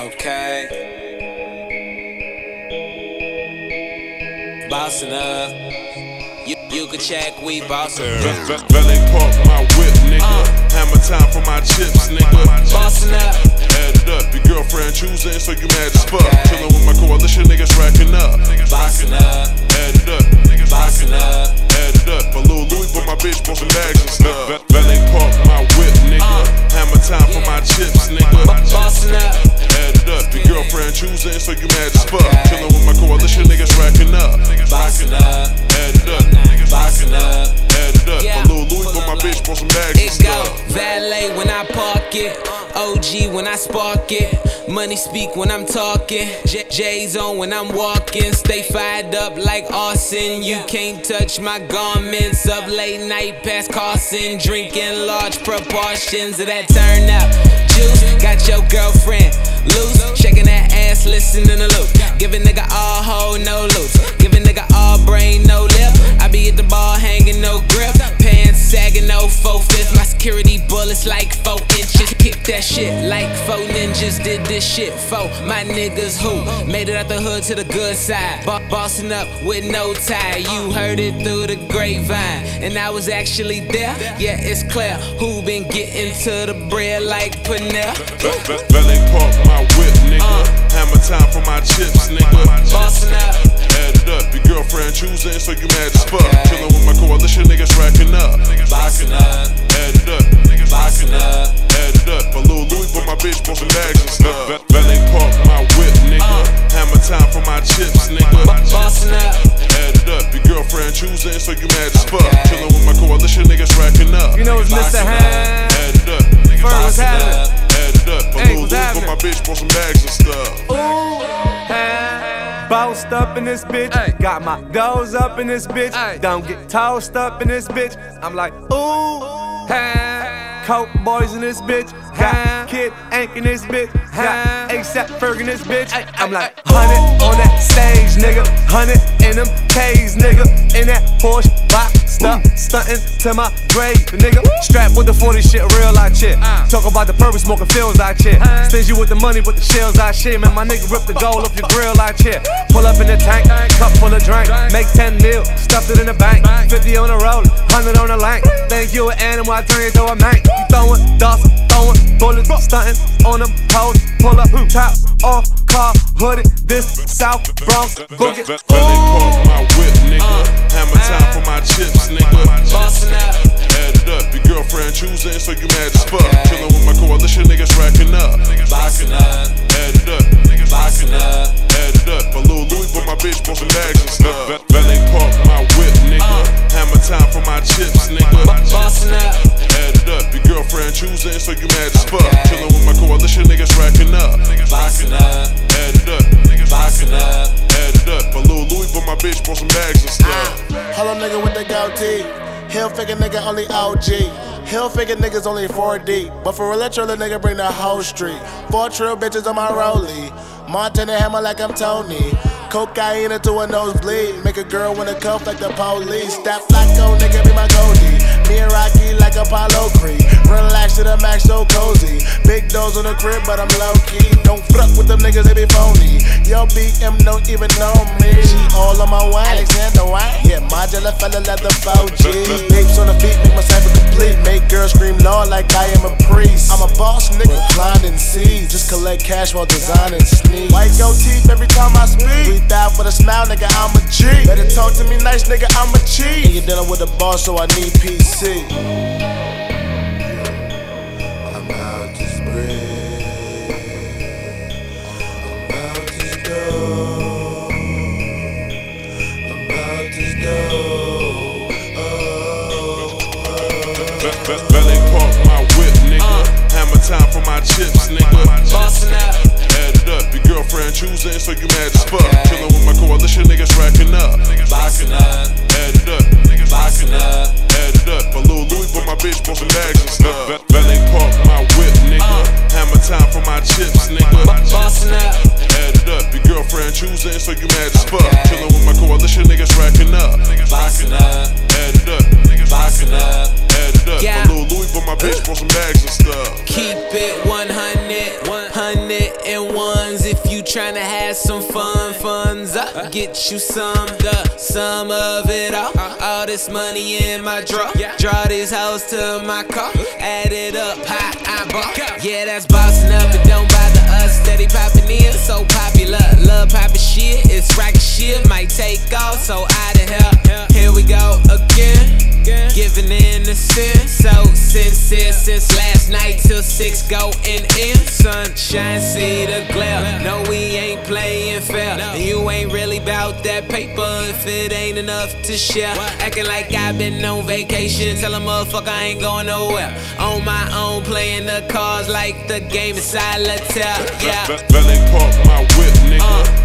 Okay. Bossin' up. You can check, we bossin'. Valet park my whip, nigga. Hammer time for my chips, nigga. Bossin' up. Add it up, your girlfriend choosing, so you mad as fuck. Chillin' with my coalition, niggas racking up. Bossin' up. Add it up, Bossin' up. add it up. A little Louis, but my bitch bought some bags and stuff. Valet park my whip, nigga. Hammer time for my chips, nigga. Bossin' up. Add it up, your girlfriend choosing, so you mad as fuck. Chillin' with my coalition, niggas racking up. Bossin' up. Add it up, Bossin' up. add it up. A little Louis, but my bitch bought some bags and It go stuff. valet when I park it, OG when I spark it, money speak when I'm talking, J's on when I'm walking, stay fired up like arson. You can't touch my garments of late night past Carson, drinking large proportions of that turn up juice. Got your girlfriend loose, shaking that ass, listening to loop. Give a nigga all hoe, no loops. Give a nigga all brain, no lip. I be at the ball hanging, no grip. Pants sagging, no 4/5. My security bullets like 4 inches. Kick that shit like 4 ninjas. Did this shit for my niggas who made it out the hood to the good side. Bossing up with no tie. You heard it through the grapevine, and I was actually there. Yeah, it's clear who been getting to the bread like Panel. Valet park my whip, nigga. Hammer time for my chips, nigga. Bossing up. Add it up, your girlfriend choosing, so you mad as fuck. Chillin' with my coalition, niggas racking up. Bossing up. Add it up, Bossing up. add it up. A little Louis, but my bitch bought some bags and stuff. Valet park my whip, nigga. Hammer time for my chips, nigga. Bossing up. Add it up, your girlfriend choosing, so you mad as fuck. Chillin' with my coalition, niggas racking up. You know it's Mr. Hand. Add it up, First, what's happening? add it up. A Hey, little what's Louis, but happening? my bitch bought some bags and stuff. Ooh, hand. Bossed up in this bitch. Ay. Got my goals up in this bitch. Ay. Don't get tossed up in this bitch. I'm like, ooh, hand. Coke boys in this bitch. Got Kid Ink in this bitch. Got ASAP Ferg in this bitch. I'm like, 100 on that stage, nigga. 100 in them K's, nigga. In that Porsche box, stunting to my grave, nigga. Strapped with the 40 shit, real like shit. Talk about the purpose, smoking feels like shit. Stingy with the money, but the shells like shit. Man, my nigga rip the gold off your grill like shit. Pull up in the tank, cup full of drink. Make 10 mil, stuffed it in the bank. 50 on the roller, 100 on the lane. Think you an animal, I turn you to a man. You throwing dust, throwing bullets, stunting on them hoes. Pull up, top off, car, hooded. This South Bronx, boogie. Valet park my whip, nigga. Hammer time for my chips, nigga. Bossing up. Add it up, your girlfriend choosing, so you mad as fuck. Chillin' with my coalition, niggas racking up. Bossing up. Add it up, Bossing up. add it up. A little Louis, but my bitch bought some bags and stuff. Valet park my whip, nigga. Hammer time for my chips, nigga. Bossing up. Add it up, your girlfriend choosing, so you mad as fuck. Chillin' with my coalition, niggas racking up. Bossing up. Add it up, Bossing up. add it up. A little Louis, but my bitch bought some bags and stuff. Hello nigga with the goatee. Hill figure nigga only OG. Hill figure niggas only 4D. But for real, little nigga bring the whole street. 4 trill bitches on my rollie. Montana hammer like I'm Tony. Cocaine into a nosebleed. Make a girl wanna cuff like the police. That Flacco nigga be my goldie. Me and Rocky like Apollo Creed. Relax to the max, so cozy. Big doors on the crib, but I'm low key. Don't fuck with them niggas, they be phony. Yo, BM don't even know me. She all on my way. Alexander White. Yeah, modular fella leather 4G. Babes on the feet, make my cipher complete. Make girls scream Lord like I am a priest. I'm a boss nigga, blind and see. Just collect cash while designing sneeze. White goat teeth every time I speak. Breathe out for the smile, nigga, I'm a G. Better talk to me nice, nigga, I'm a cheat. And you're dealing with a boss, so I need PC. I'm out to spread. I'm out to go. I'm out to go. Valet park my whip, nigga. Hammer time for my chips, nigga. Bossing up. Add it up, your girlfriend choosing, so you mad as fuck. Chillin' with my coalition, niggas racking up. Bossing up. Add it up, Bossing up. add it up. A little Louis, but my bitch bought some bags and stuff. Valet park my whip, nigga. Hammer time for my chips, nigga. Bossing up. Add it up, your girlfriend choosing, so you mad as fuck. Chillin' with my coalition, niggas racking up. Bossing up. Add it up, Bossing up. add it up. Yeah. A little Louis, but my bitch bought some bags and stuff. Keep it 100, 101. get you some, the sum of it all. All this money in my drawer. Draw these hoes to my car. Add it up, hot, I bought. Yeah, that's bossing up, it don't bother us. Steady popping in, so popular. Love poppin' shit, it's rockin' shit. Might take off, so out of here. Here we go again. Giving in the sin, so sincere since last night till 6 going in. Sunshine, see the glare. No, we ain't playing fair. And you ain't really bout that paper if it ain't enough to share. Acting like I've been on vacation. Tell a motherfucker I ain't going nowhere. On my own, playing the cards like the game is solitaire. Yeah. Valet park my whip, nigga.